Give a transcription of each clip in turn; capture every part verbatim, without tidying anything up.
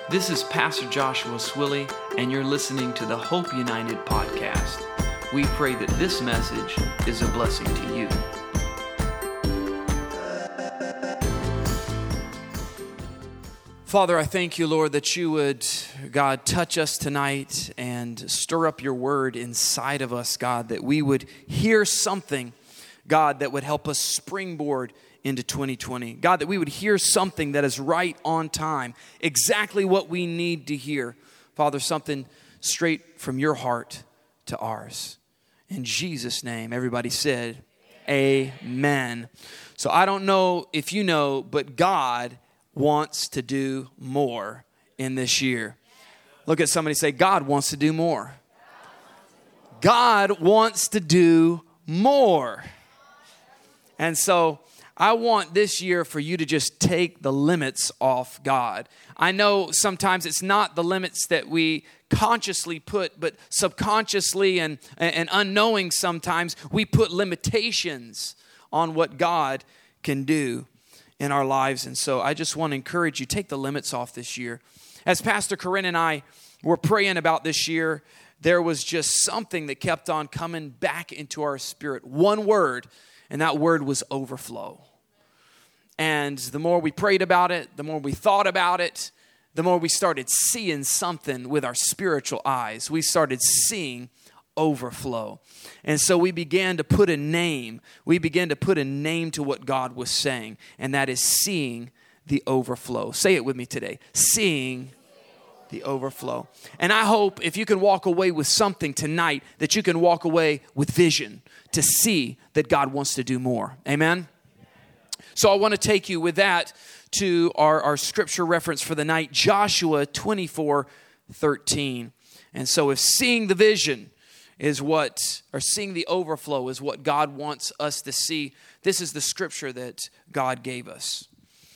This is Pastor Joshua Swilly, and you're listening to the Hope United podcast. We pray that this message is a blessing to you. Father, I thank you, Lord, that you would, God, touch us tonight and stir up your word inside of us, God, that we would hear something, God, that would help us springboard into twenty twenty. God, that we would hear something that is right on time, exactly what we need to hear. Father, something straight from your heart to ours. In Jesus' name, everybody said, Amen. Amen. So I don't know if you know, but God wants to do more in this year. Look at somebody, say, God wants to do more. God wants to do more. And so I want this year for you to just take the limits off God. I know sometimes it's not the limits that we consciously put, but subconsciously and, and unknowing sometimes we put limitations on what God can do in our lives. And so I just want to encourage you, take the limits off this year. As Pastor Corinne and I were praying about this year, there was just something that kept on coming back into our spirit. One word, and that word was overflow. And the more we prayed about it, the more we thought about it, the more we started seeing something with our spiritual eyes. We started seeing overflow. And so we began to put a name. We began to put a name to what God was saying, and that is seeing the overflow. Say it with me today. Seeing the overflow. And I hope if you can walk away with something tonight, that you can walk away with vision to see that God wants to do more. Amen? So I want to take you with that to our, our scripture reference for the night, Joshua twenty-four thirteen. And so if seeing the vision is what, or seeing the overflow is what God wants us to see, this is the scripture that God gave us.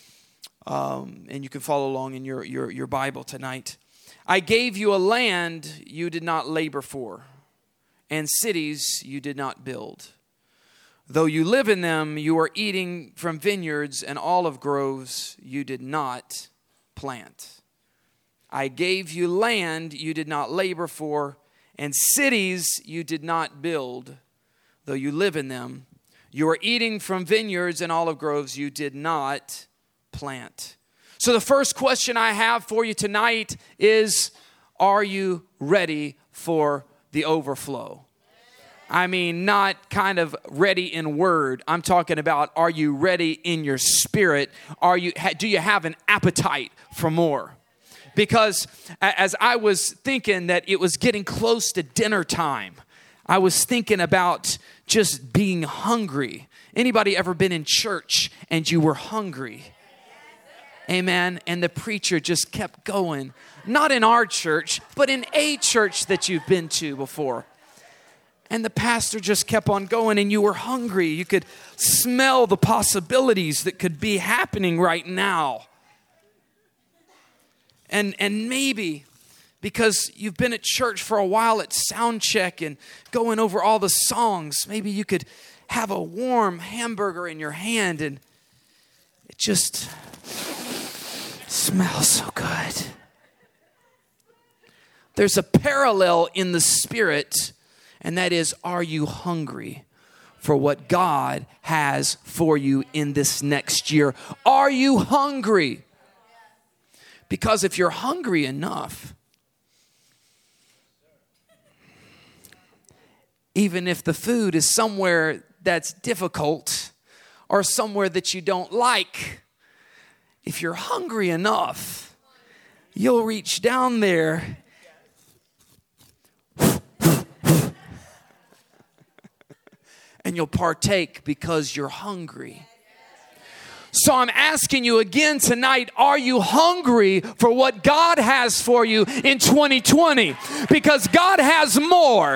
Um, and you can follow along in your, your, your Bible tonight. I gave you a land you did not labor for, and cities you did not build. Though you live in them, you are eating from vineyards and olive groves you did not plant. I gave you land you did not labor for, and cities you did not build. Though you live in them, you are eating from vineyards and olive groves you did not plant. So the first question I have for you tonight is, are you ready for the overflow? I mean, not kind of ready in word. I'm talking about, are you ready in your spirit? Are you? Do you have an appetite for more? Because as I was thinking that it was getting close to dinner time, I was thinking about just being hungry. Anybody ever been in church and you were hungry? Amen. And the preacher just kept going. Not in our church, but in a church that you've been to before. And the pastor just kept on going, and you were hungry. You could smell the possibilities that could be happening right now. And and maybe because you've been at church for a while at sound check and going over all the songs, maybe you could have a warm hamburger in your hand, and it just smells so good. There's a parallel in the spirit. And that is, are you hungry for what God has for you in this next year? Are you hungry? Because if you're hungry enough, even if the food is somewhere that's difficult or somewhere that you don't like, if you're hungry enough, you'll reach down there and you'll partake because you're hungry. So I'm asking you again tonight, are you hungry for what God has for you in twenty twenty? Because God has more.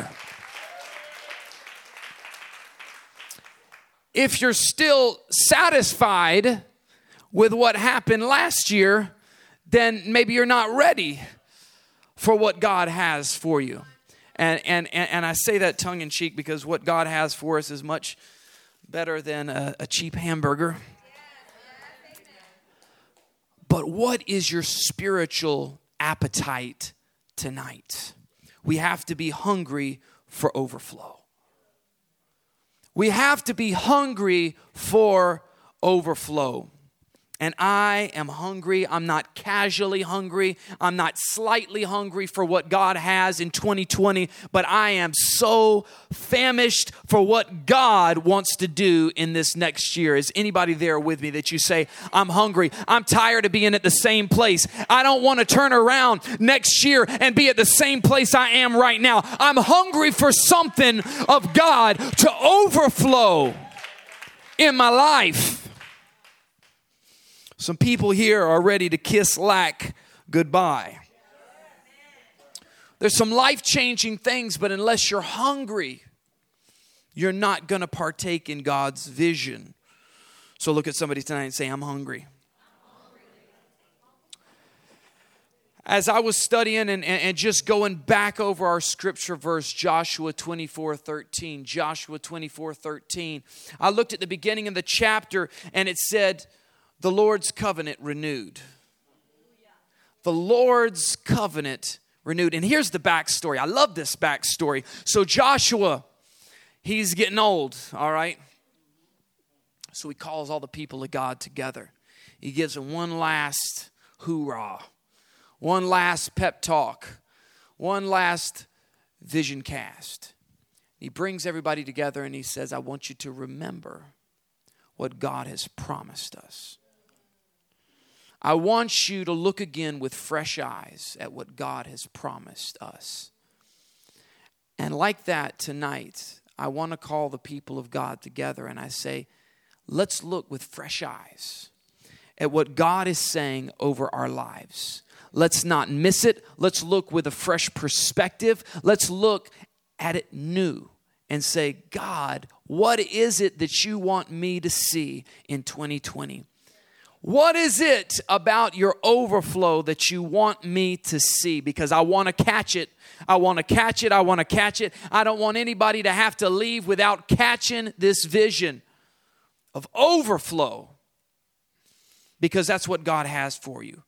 If you're still satisfied with what happened last year, then maybe you're not ready for what God has for you. And, and and I say that tongue in cheek because what God has for us is much better than a, a cheap hamburger. But what is your spiritual appetite tonight. We have to be hungry for overflow. We have to be hungry for overflow. And I am hungry. I'm not casually hungry. I'm not slightly hungry for what God has in twenty twenty, but I am so famished for what God wants to do in this next year. Is anybody there with me that you say, I'm hungry. I'm tired of being at the same place. I don't want to turn around next year and be at the same place I am right now. I'm hungry for something of God to overflow in my life. Some people here are ready to kiss lack goodbye. There's some life-changing things, but unless you're hungry, you're not going to partake in God's vision. So look at somebody tonight and say, I'm hungry. As I was studying and, and, and just going back over our scripture verse, Joshua twenty-four thirteen, Joshua twenty-four thirteen, I looked at the beginning of the chapter and it said, the Lord's covenant renewed. The Lord's covenant renewed. And here's the backstory. I love this backstory. So Joshua, he's getting old, all right? So he calls all the people of God together. He gives them one last hoorah, one last pep talk, one last vision cast. He brings everybody together and he says, I want you to remember what God has promised us. I want you to look again with fresh eyes at what God has promised us. And like that tonight, I want to call the people of God together and I say, let's look with fresh eyes at what God is saying over our lives. Let's not miss it. Let's look with a fresh perspective. Let's look at it new and say, God, what is it that you want me to see in twenty twenty? What is it about your overflow that you want me to see? Because I want to catch it. I want to catch it. I want to catch it. I don't want anybody to have to leave without catching this vision of overflow. Because that's what God has for you.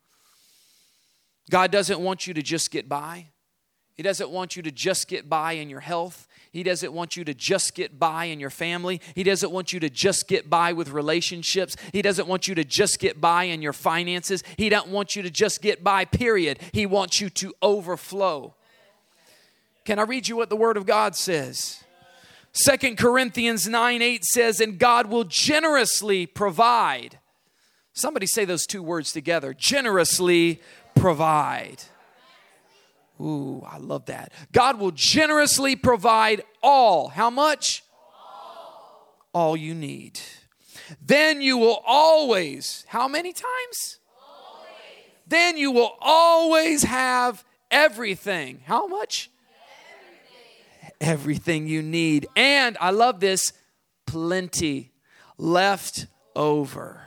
God doesn't want you to just get by. He doesn't want you to just get by in your health. He doesn't want you to just get by in your family. He doesn't want you to just get by with relationships. He doesn't want you to just get by in your finances. He doesn't want you to just get by, period. He wants you to overflow. Can I read you what the Word of God says? Second Corinthians nine eight says, and God will generously provide. Somebody say those two words together. Generously provide. Ooh, I love that. God will generously provide all. How much? All. All you need. Then you will always, how many times? Always. Then you will always have everything. How much? Everything. Everything you need. And I love this, plenty left over.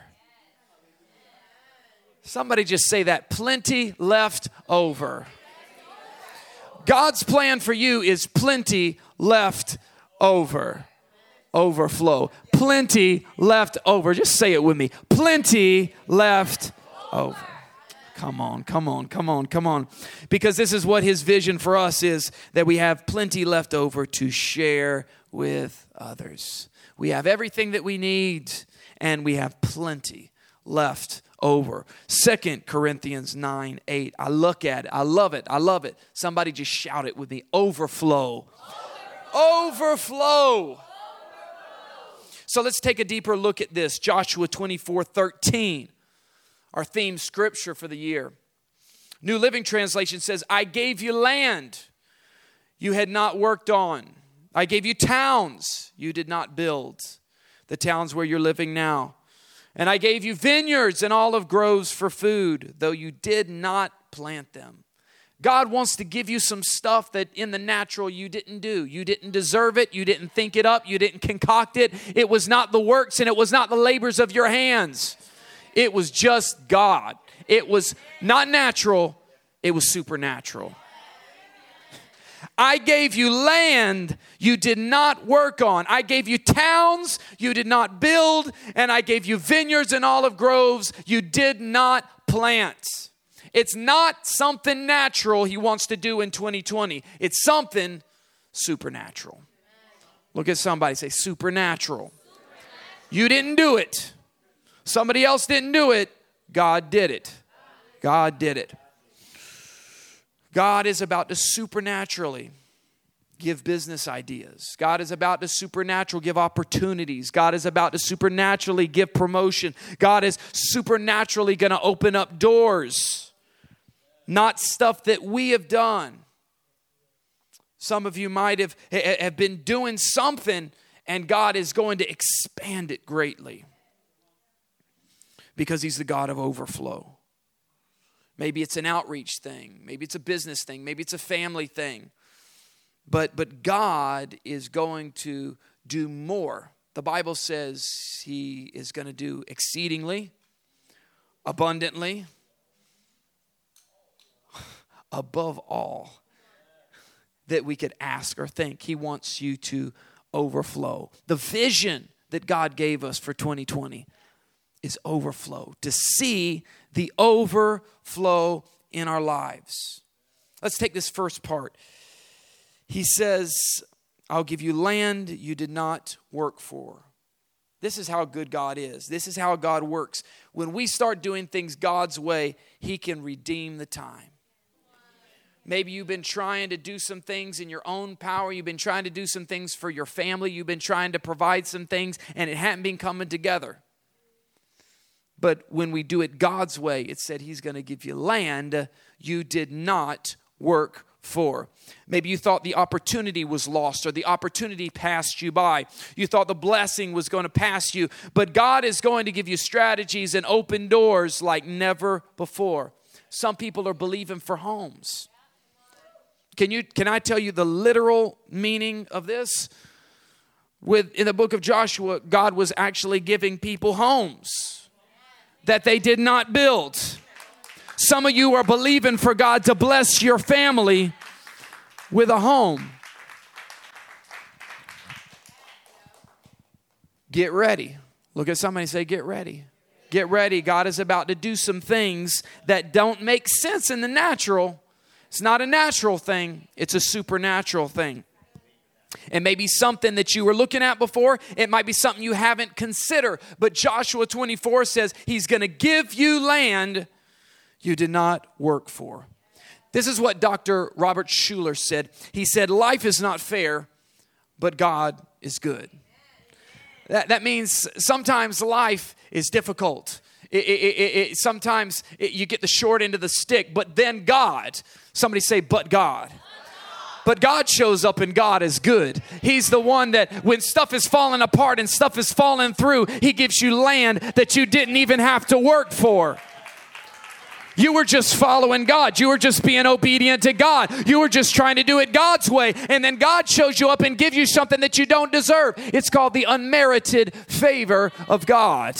Somebody just say that, plenty left over. God's plan for you is plenty left over. Overflow. Plenty left over. Just say it with me. Plenty left over. Come on, come on, come on, come on. Because this is what his vision for us is, that we have plenty left over to share with others. We have everything that we need, and we have plenty left over. Second Corinthians nine eight. I look at it. I love it. I love it. Somebody just shout it with me. Overflow. Overflow. Overflow. So let's take a deeper look at this. Joshua twenty-four thirteen. Our theme scripture for the year. New Living Translation says, I gave you land you had not worked on. I gave you towns you did not build. The towns where you're living now. And I gave you vineyards and olive groves for food, though you did not plant them. God wants to give you some stuff that in the natural you didn't do. You didn't deserve it. You didn't think it up. You didn't concoct it. It was not the works and it was not the labors of your hands. It was just God. It was not natural. It was supernatural. I gave you land you did not work on. I gave you towns you did not build. And I gave you vineyards and olive groves you did not plant. It's not something natural he wants to do in twenty twenty. It's something supernatural. Look at somebody, say supernatural. You didn't do it. Somebody else didn't do it. God did it. God did it. God is about to supernaturally give business ideas. God is about to supernaturally give opportunities. God is about to supernaturally give promotion. God is supernaturally going to open up doors. Not stuff that we have done. Some of you might have, have been doing something, and God is going to expand it greatly. Because He's the God of overflow. Maybe it's an outreach thing. Maybe it's a business thing. Maybe it's a family thing. But, but God is going to do more. The Bible says He is going to do exceedingly, abundantly, above all that we could ask or think. He wants you to overflow. The vision that God gave us for twenty twenty is overflow. To see the overflow in our lives. Let's take this first part. He says, I'll give you land you did not work for. This is how good God is. This is how God works. When we start doing things God's way, He can redeem the time. Maybe you've been trying to do some things in your own power. You've been trying to do some things for your family. You've been trying to provide some things, and it hadn't been coming together. But when we do it God's way, it said He's going to give you land you did not work for. Maybe you thought the opportunity was lost or the opportunity passed you by. You thought the blessing was going to pass you. But God is going to give you strategies and open doors like never before. Some people are believing for homes. Can you? Can I tell you the literal meaning of this? With in the book of Joshua, God was actually giving people homes that they did not build. Some of you are believing for God to bless your family with a home. Get ready. Look at somebody and say, get ready. Get ready. God is about to do some things that don't make sense in the natural. It's not a natural thing. It's a supernatural thing. It may be something that you were looking at before. It might be something you haven't considered. But Joshua twenty-four says He's going to give you land you did not work for. This is what Doctor Robert Schuller said. He said, life is not fair, but God is good. That, that means sometimes life is difficult. It, it, it, it, sometimes it, you get the short end of the stick, but then God, somebody say, but God. But God shows up and God is good. He's the one that when stuff is falling apart and stuff is falling through, He gives you land that you didn't even have to work for. You were just following God. You were just being obedient to God. You were just trying to do it God's way. And then God shows you up and gives you something that you don't deserve. It's called the unmerited favor of God.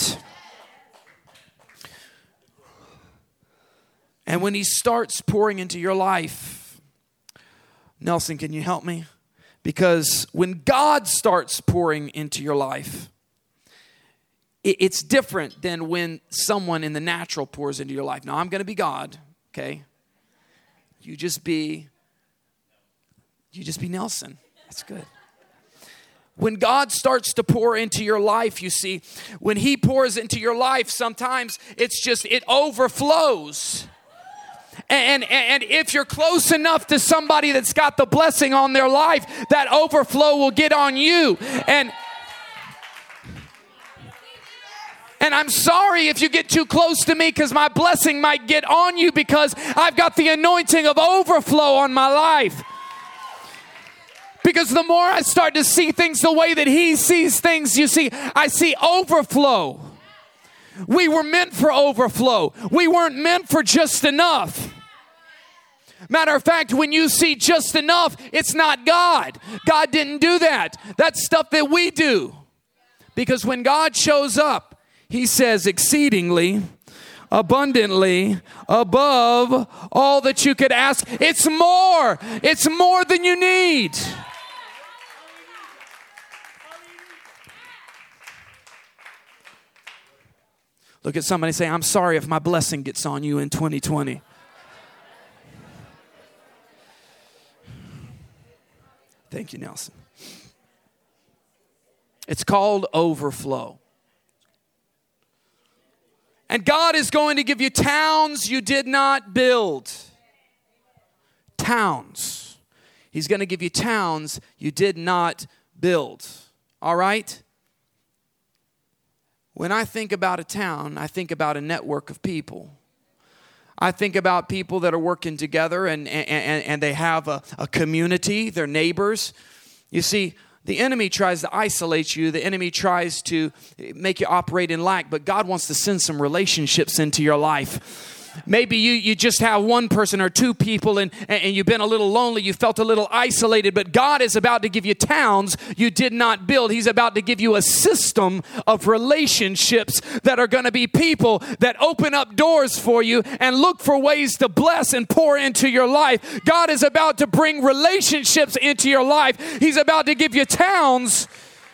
And when He starts pouring into your life, Nelson, can you help me? Because when God starts pouring into your life, it's different than when someone in the natural pours into your life. Now, I'm going to be God, okay? You just be, you just be Nelson. That's good. When God starts to pour into your life, you see, when He pours into your life, sometimes it's just, it overflows. And, and, and if you're close enough to somebody that's got the blessing on their life, that overflow will get on you. And And I'm sorry if you get too close to me because my blessing might get on you because I've got the anointing of overflow on my life. Because the more I start to see things the way that He sees things, you see, I see overflow. We were meant for overflow. We weren't meant for just enough. Matter of fact, when you see just enough, it's not God. God didn't do that. That's stuff that we do. Because when God shows up, He says exceedingly, abundantly, above all that you could ask. It's more. It's more than you need. Look at somebody and say, I'm sorry if my blessing gets on you in twenty twenty. Thank you, Nelson. It's called overflow. And God is going to give you towns you did not build. Towns. He's going to give you towns you did not build. All right? When I think about a town, I think about a network of people. I think about people that are working together and, and, and they have a, a community, they're neighbors. You see, the enemy tries to isolate you. The enemy tries to make you operate in lack, but God wants to send some relationships into your life. Maybe you, you just have one person or two people and, and you've been a little lonely. You felt a little isolated, but God is about to give you towns you did not build. He's about to give you a system of relationships that are going to be people that open up doors for you and look for ways to bless and pour into your life. God is about to bring relationships into your life. He's about to give you towns.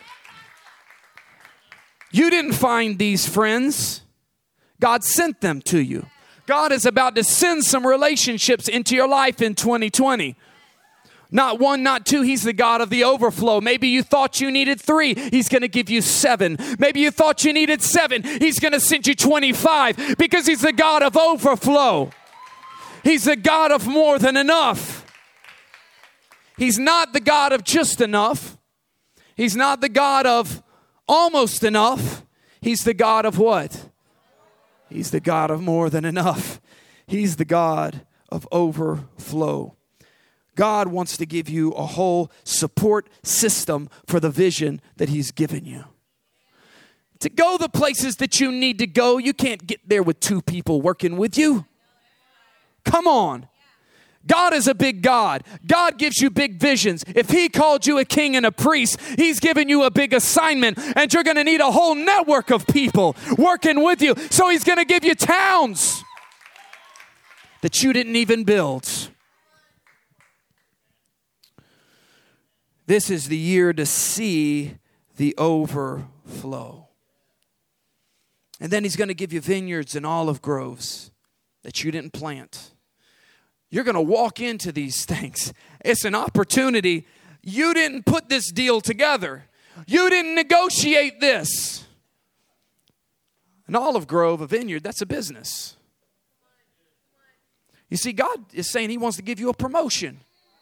You didn't find these friends. God sent them to you. God is about to send some relationships into your life in twenty twenty. Not one, not two. He's the God of the overflow. Maybe you thought you needed three. He's going to give you seven. Maybe you thought you needed seven. He's going to send you twenty-five because he's the God of overflow. He's the God of more than enough. He's not the God of just enough. He's not the God of almost enough. He's the God of what? He's the God of more than enough. He's the God of overflow. God wants to give you a whole support system for the vision that he's given you. To go the places that you need to go, you can't get there with two people working with you. Come on. God is a big God. God gives you big visions. If he called you a king and a priest, he's given you a big assignment, and you're going to need a whole network of people working with you. So he's going to give you towns that you didn't even build. This is the year to see the overflow. And then he's going to give you vineyards and olive groves that you didn't plant. You're going to walk into these things. It's an opportunity. You didn't put this deal together. You didn't negotiate this. An olive grove, a vineyard, that's a business. You see, God is saying he wants to give you a promotion.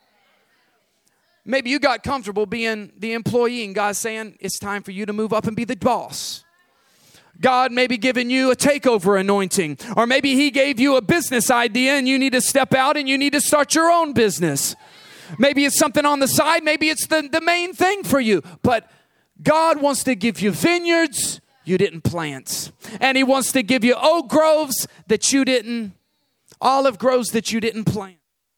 Maybe you got comfortable being the employee and God's saying it's time for you to move up and be the boss. God may be giving you a takeover anointing, or maybe he gave you a business idea and you need to step out and you need to start your own business. Maybe it's something on the side. Maybe it's the, the main thing for you. But God wants to give you vineyards you didn't plant. And he wants to give you oak groves that you didn't, olive groves that you didn't plant.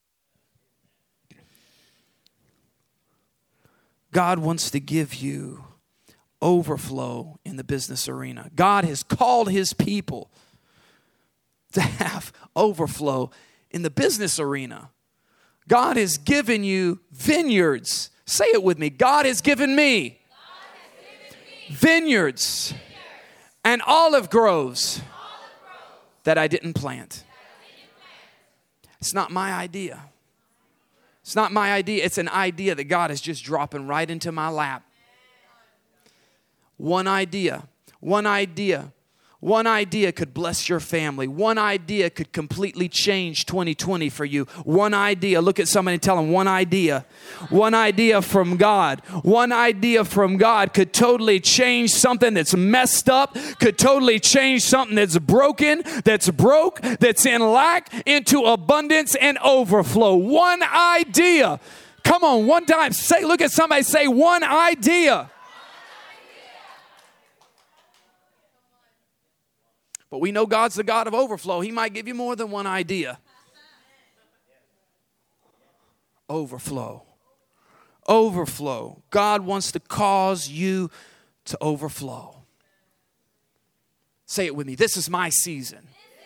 God wants to give you overflow in the business arena. God has called his people to have overflow in the business arena. God has given you vineyards. Say it with me. God has given me, has given me vineyards, vineyards and olive groves, olive groves that I didn't plant. I didn't plant. It's not my idea. It's not my idea. It's an idea that God is just dropping right into my lap. One idea, one idea, one idea could bless your family. One idea could completely change twenty twenty for you. One idea, look at somebody and tell them one idea. One idea from God. One idea from God could totally change something that's messed up, could totally change something that's broken, that's broke, that's in lack, into abundance and overflow. One idea. Come on, one time, say, look at somebody, say one idea. But we know God's the God of overflow. He might give you more than one idea. Overflow. Overflow. God wants to cause you to overflow. Say it with me. This is my season.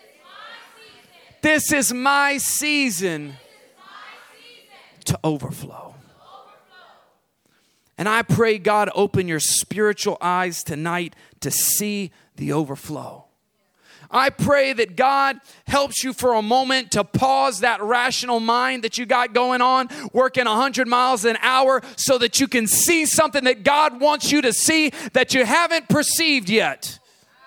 This is my season to overflow. And I pray God open your spiritual eyes tonight to see the overflow. I pray that God helps you for a moment to pause that rational mind that you got going on, working one hundred miles an hour, so that you can see something that God wants you to see that you haven't perceived yet.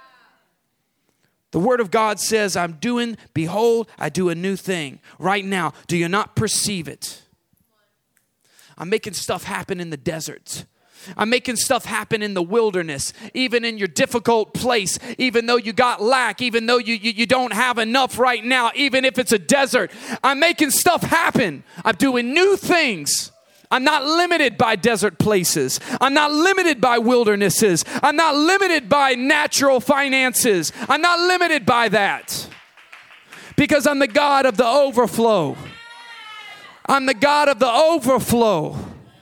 The Word of God says, I'm doing, behold, I do a new thing right now. Do you not perceive it? I'm making stuff happen in the desert. I'm making stuff happen in the wilderness, even in your difficult place, even though you got lack, even though you, you, you don't have enough right now, even if it's a desert. I'm making stuff happen. I'm doing new things. I'm not limited by desert places. I'm not limited by wildernesses. I'm not limited by natural finances. I'm not limited by that, because I'm the God of the overflow. I'm the God of the overflow.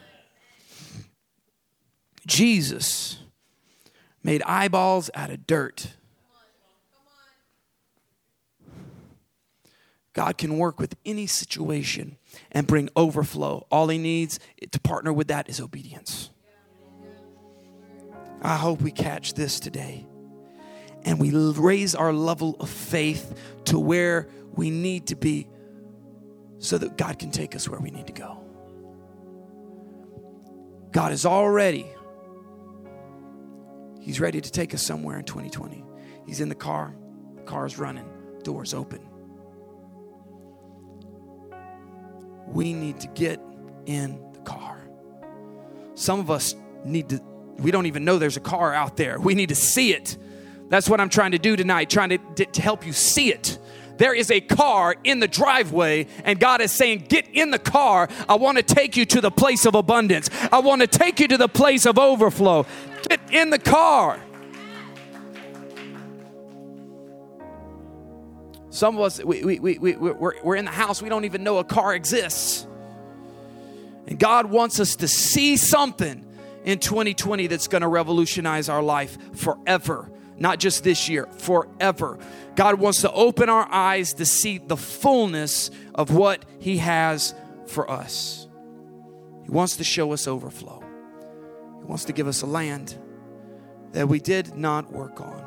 Jesus made eyeballs out of dirt. God can work with any situation and bring overflow. All he needs to partner with that is obedience. I hope we catch this today and we raise our level of faith to where we need to be so that God can take us where we need to go. God is already He's ready to take us somewhere in twenty twenty. He's in the car. The car's running. Doors open. We need to get in the car. Some of us need to, we don't even know there's a car out there. We need to see it. That's what I'm trying to do tonight, trying to, to help you see it. There is a car in the driveway, and God is saying, get in the car. I want to take you to the place of abundance. I want to take you to the place of overflow. Get in the car. Some of us, we, we, we, we, we're, we're in the house. We don't even know a car exists. And God wants us to see something in twenty twenty that's going to revolutionize our life forever. Not just this year, forever. God wants to open our eyes to see the fullness of what He has for us. He wants to show us overflow. He wants to give us a land that we did not work on.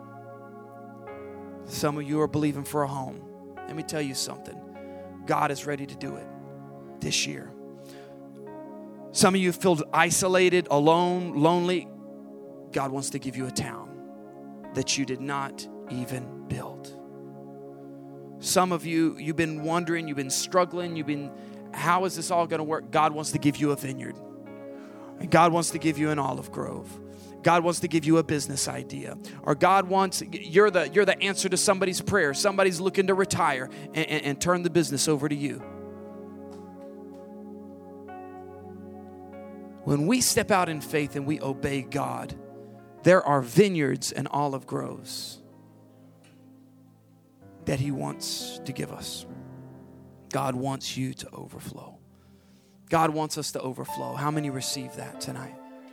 Some of you are believing for a home. Let me tell you something. God is ready to do it this year. Some of you feel isolated, alone, lonely. God wants to give you a town that you did not even build. Some of you, you've been wondering, you've been struggling, you've been, how is this all going to work? God wants to give you a vineyard. And God wants to give you an olive grove. God wants to give you a business idea. Or God wants, you're the, you're the answer to somebody's prayer. Somebody's looking to retire and, and, and turn the business over to you. When we step out in faith and we obey God, there are vineyards and olive groves that He wants to give us. God wants you to overflow. God wants us to overflow. How many receive that tonight?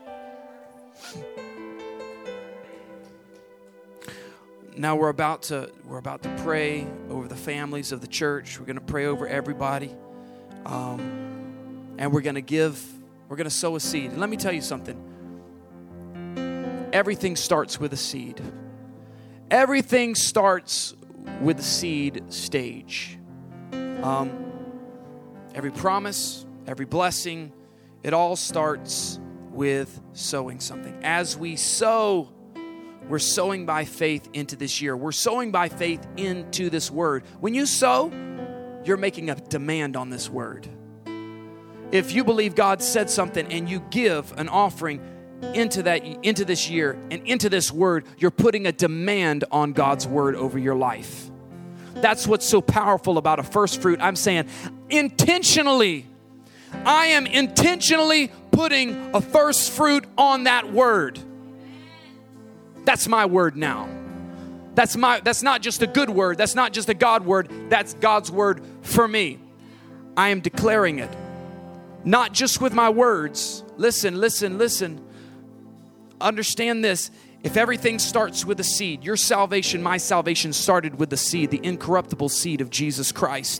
Now we're about to we're about to pray over the families of the church. We're going to pray over everybody, um, and we're going to give. We're going to sow a seed. And let me tell you something. Everything starts with a seed. Everything starts with the seed stage. Um, every promise, every blessing, it all starts with sowing something. As we sow, we're sowing by faith into this year. We're sowing by faith into this word. When you sow, you're making a demand on this word. If you believe God said something and you give an offering into that, into this year and into this word, you're putting a demand on God's word over your life. That's what's so powerful about a first fruit. I'm saying intentionally, I am intentionally putting a first fruit on that word. That's my word now. That's my, that's not just a good word. That's not just a God word. That's God's word for me. I am declaring it. Not just with my words. Listen, listen, listen. Understand this. If everything starts with a seed, your salvation, my salvation started with the seed, the incorruptible seed of Jesus Christ.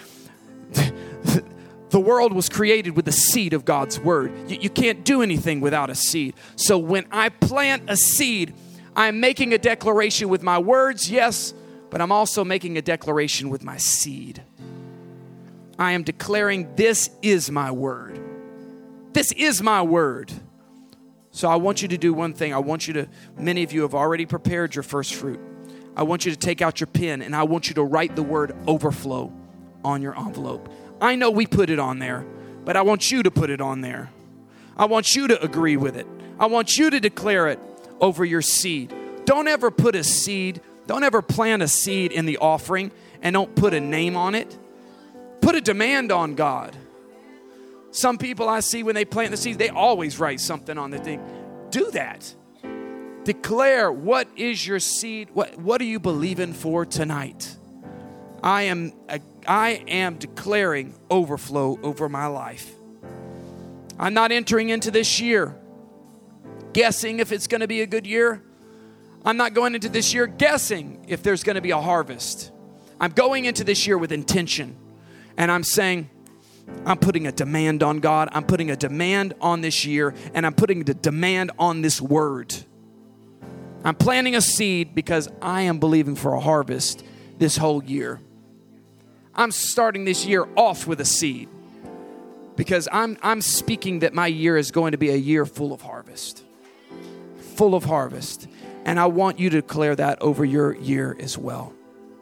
The world was created with the seed of God's word. You, you can't do anything without a seed. So when I plant a seed, I am making a declaration with my words, yes, but I'm also making a declaration with my seed. I am declaring this is my word. This is my word. So I want you to do one thing. I want you to, many of you have already prepared your first fruit. I want you to take out your pen and I want you to write the word overflow on your envelope. I know we put it on there, but I want you to put it on there. I want you to agree with it. I want you to declare it over your seed. Don't ever put a seed, don't ever plant a seed in the offering and don't put a name on it. Put a demand on God. Some people I see when they plant the seeds, they always write something on the thing. Do that. Declare what is your seed. What, what are you believing for tonight? I am, I am declaring overflow over my life. I'm not entering into this year guessing if it's going to be a good year. I'm not going into this year guessing if there's going to be a harvest. I'm going into this year with intention. And I'm saying, I'm putting a demand on God. I'm putting a demand on this year. And I'm putting the demand on this word. I'm planting a seed because I am believing for a harvest this whole year. I'm starting this year off with a seed because I'm, I'm speaking that my year is going to be a year full of harvest. Full of harvest. And I want you to declare that over your year as well.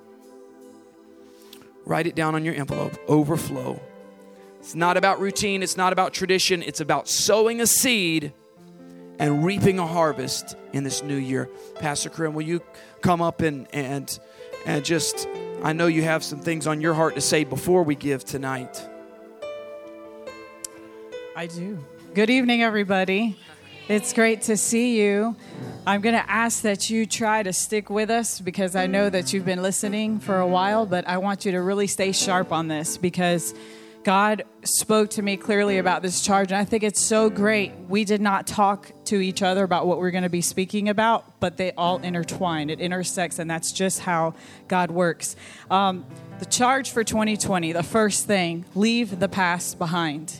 Write it down on your envelope. Overflow. It's not about routine. It's not about tradition. It's about sowing a seed and reaping a harvest in this new year. Pastor Corinne, will you come up and and and just, I know you have some things on your heart to say before we give tonight. I do. Good evening, everybody. It's great to see you. I'm going to ask that you try to stick with us because I know that you've been listening for a while, but I want you to really stay sharp on this because God spoke to me clearly about this charge, and I think it's so great. We did not talk to each other about what we're going to be speaking about, but they all intertwine. It intersects, and that's just how God works. Um, the charge for twenty twenty, the first thing, leave the past behind.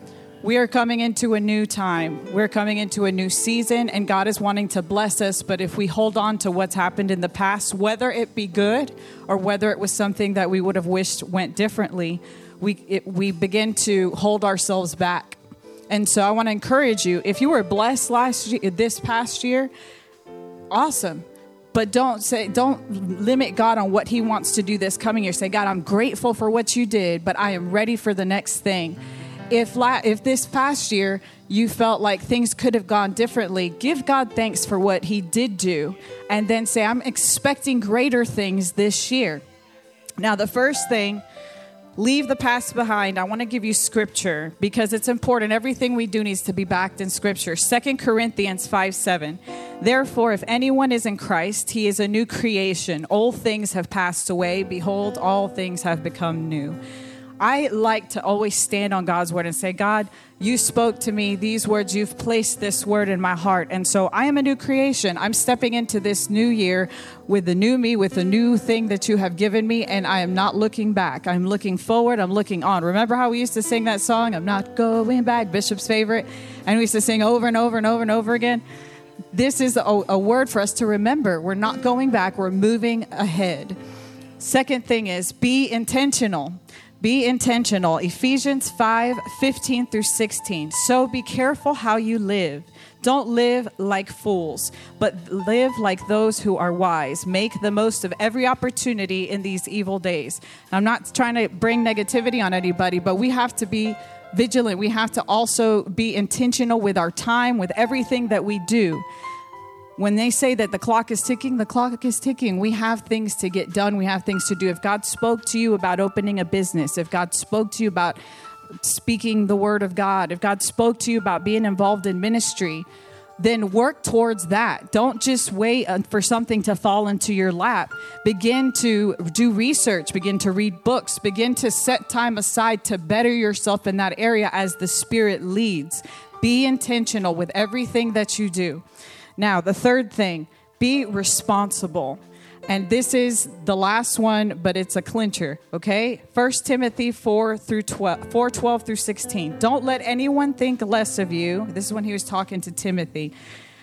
We are coming into a new time. We're coming into a new season, and God is wanting to bless us. But if we hold on to what's happened in the past, whether it be good or whether it was something that we would have wished went differently, we it, we begin to hold ourselves back. And so I want to encourage you, if you were blessed last year, this past year, awesome. But don't say, don't limit God on what he wants to do this coming year. Say, God, I'm grateful for what you did, but I am ready for the next thing. If la- if this past year you felt like things could have gone differently, give God thanks for what he did do. And then say, I'm expecting greater things this year. Now, the first thing, leave the past behind. I want to give you scripture because it's important. Everything we do needs to be backed in scripture. Second Corinthians five seven. Therefore, if anyone is in Christ, he is a new creation. Old things have passed away. Behold, all things have become new. I like to always stand on God's word and say, God, you spoke to me these words. You've placed this word in my heart. And so I am a new creation. I'm stepping into this new year with the new me, with the new thing that you have given me. And I am not looking back. I'm looking forward. I'm looking on. Remember how we used to sing that song? I'm not going back, Bishop's favorite. And we used to sing over and over and over and over again. This is a, a word for us to remember. We're not going back. We're moving ahead. Second thing is be intentional. Be intentional. Ephesians five fifteen through sixteen. So be careful how you live. Don't live like fools, but live like those who are wise. Make the most of every opportunity in these evil days. I'm not trying to bring negativity on anybody, but we have to be vigilant. We have to also be intentional with our time, with everything that we do. When they say that the clock is ticking, the clock is ticking. We have things to get done. We have things to do. If God spoke to you about opening a business, if God spoke to you about speaking the word of God, if God spoke to you about being involved in ministry, then work towards that. Don't just wait for something to fall into your lap. Begin to do research. Begin to read books. Begin to set time aside to better yourself in that area as the Spirit leads. Be intentional with everything that you do. Now, the third thing, be responsible. And this is the last one, but it's a clincher, okay? First Timothy four through twelve, four twelve through sixteen. Don't let anyone think less of you. This is when he was talking to Timothy.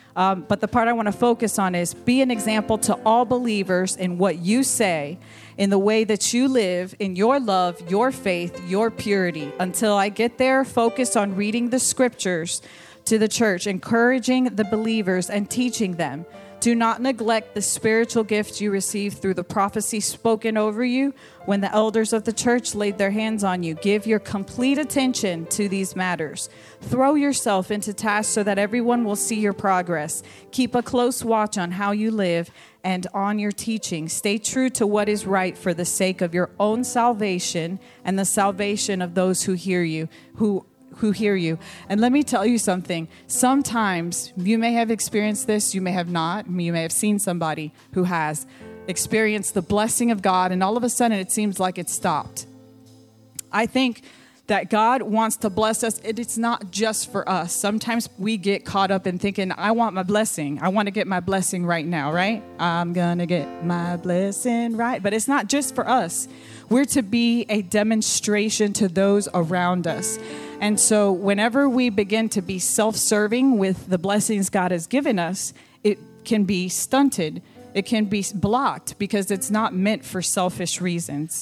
Um, but the part I want to focus on is be an example to all believers in what you say, in the way that you live, in your love, your faith, your purity. Until I get there, focus on reading the scriptures to the church, encouraging the believers and teaching them. Do not neglect the spiritual gifts you received through the prophecy spoken over you when the elders of the church laid their hands on you. Give your complete attention to these matters. Throw yourself into tasks so that everyone will see your progress. Keep a close watch on how you live and on your teaching. Stay true to what is right for the sake of your own salvation and the salvation of those who hear you, who who hear you. And let me tell you something. Sometimes you may have experienced this, you may have not. You may have seen somebody who has experienced the blessing of God, and all of a sudden it seems like it stopped. I think that God wants to bless us. It's not just for us. Sometimes we get caught up in thinking, I want my blessing. I want to get my blessing right now, right? I'm going to get my blessing right. But it's not just for us. We're to be a demonstration to those around us. And so whenever we begin to be self-serving with the blessings God has given us, it can be stunted. It can be blocked because it's not meant for selfish reasons.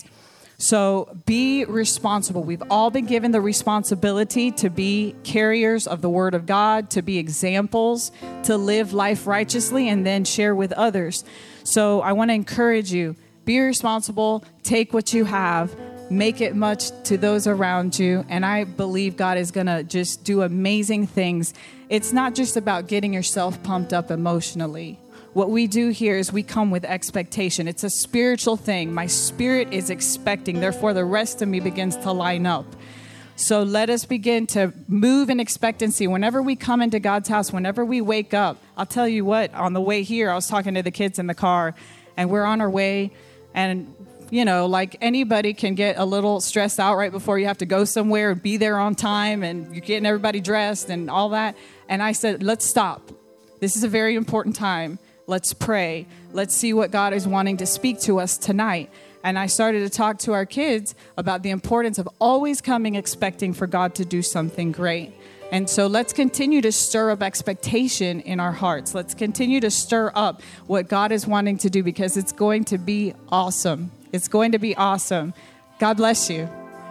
So be responsible. We've all been given the responsibility to be carriers of the word of God, to be examples, to live life righteously, and then share with others. So I want to encourage you, be responsible, take what you have, make it much to those around you. And I believe God is going to just do amazing things. It's not just about getting yourself pumped up emotionally. What we do here is we come with expectation. It's a spiritual thing. My spirit is expecting. Therefore, the rest of me begins to line up. So let us begin to move in expectancy. Whenever we come into God's house, whenever we wake up, I'll tell you what, on the way here, I was talking to the kids in the car, and we're on our way, and you know, like anybody can get a little stressed out right before you have to go somewhere and be there on time, and you're getting everybody dressed and all that. And I said, let's stop. This is a very important time. Let's pray. Let's see what God is wanting to speak to us tonight. And I started to talk to our kids about the importance of always coming expecting for God to do something great. And so let's continue to stir up expectation in our hearts. Let's continue to stir up what God is wanting to do, because it's going to be awesome. It's going to be awesome. God bless you.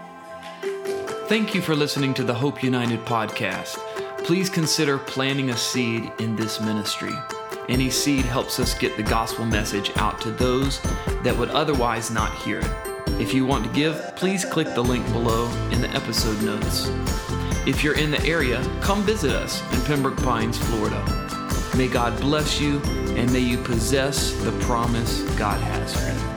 Thank you for listening to the Hope United podcast. Please consider planting a seed in this ministry. Any seed helps us get the gospel message out to those that would otherwise not hear it. If you want to give, please click the link below in the episode notes. If you're in the area, come visit us in Pembroke Pines, Florida. May God bless you, and may you possess the promise God has for you.